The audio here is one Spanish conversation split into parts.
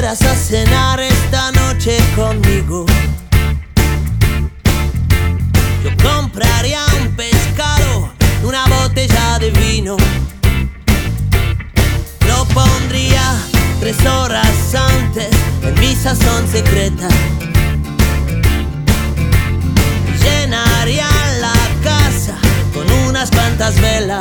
vinieras a cenar esta noche conmigo, yo compraría un pescado, una botella de vino. Lo pondría 3 horas antes en mi sazón secreta. Llenaría la casa con unas cuantas velas,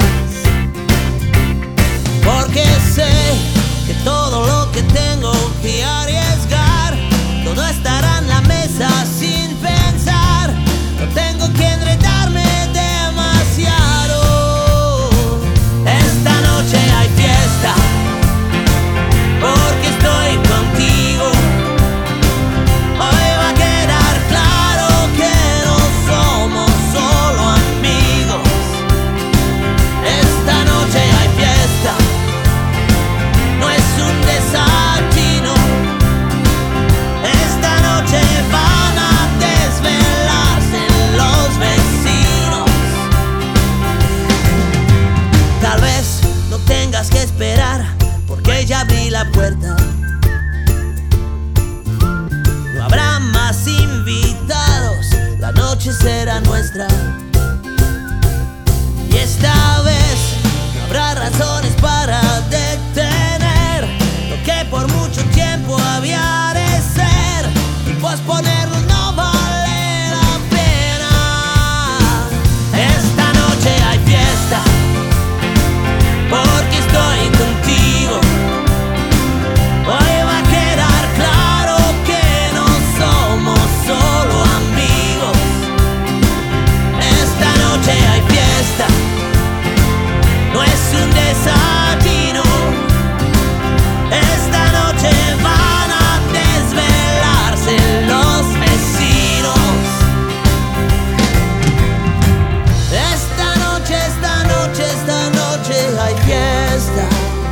porque sé que todo lo que tengo que arriesgar, todo estará en la mesa sin pensar. No tengo que enredarme demasiado. Esta noche hay fiesta, porque estoy contigo. Hoy va a quedar claro que no somos solo amigos. Esta noche hay fiesta, no es un desatino. Esta noche van a desvelarse los vecinos. Tal vez no tengas que esperar, porque ya abrí la puerta. No habrá más invitados, la noche será nuestra. Y esta vez no habrá razones para detener lo que por mucho tiempo había de ser, y posponerlo no vale la pena. Esta noche hay fiesta, porque estoy contigo. Hoy va a quedar claro que no somos solo amigos. Esta noche hay fiesta, no es un desatino. Esta noche van a desvelarse los vecinos. Esta noche hay fiesta.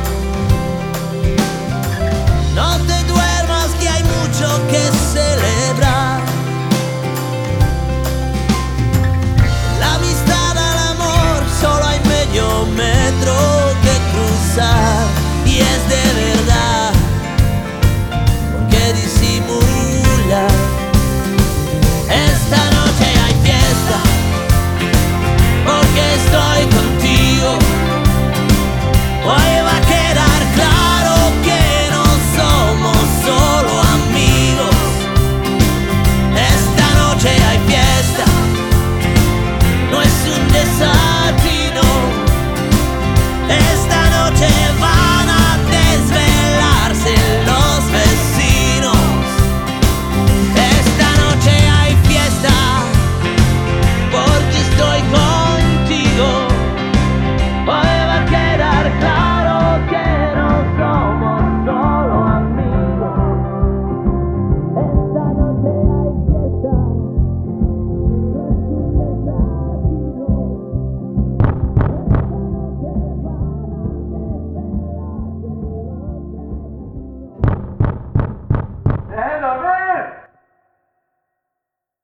No te duermas, que hay mucho que celebrar. La amistad al amor, solo hay medio metro que cruzar. Y es de verdad, ¿por qué disimular? Esta noche hay fiesta, porque estoy contigo. Hoy va a quedar claro que no somos solo amigos. Esta noche hay fiesta, no es un desatino. Esta noche va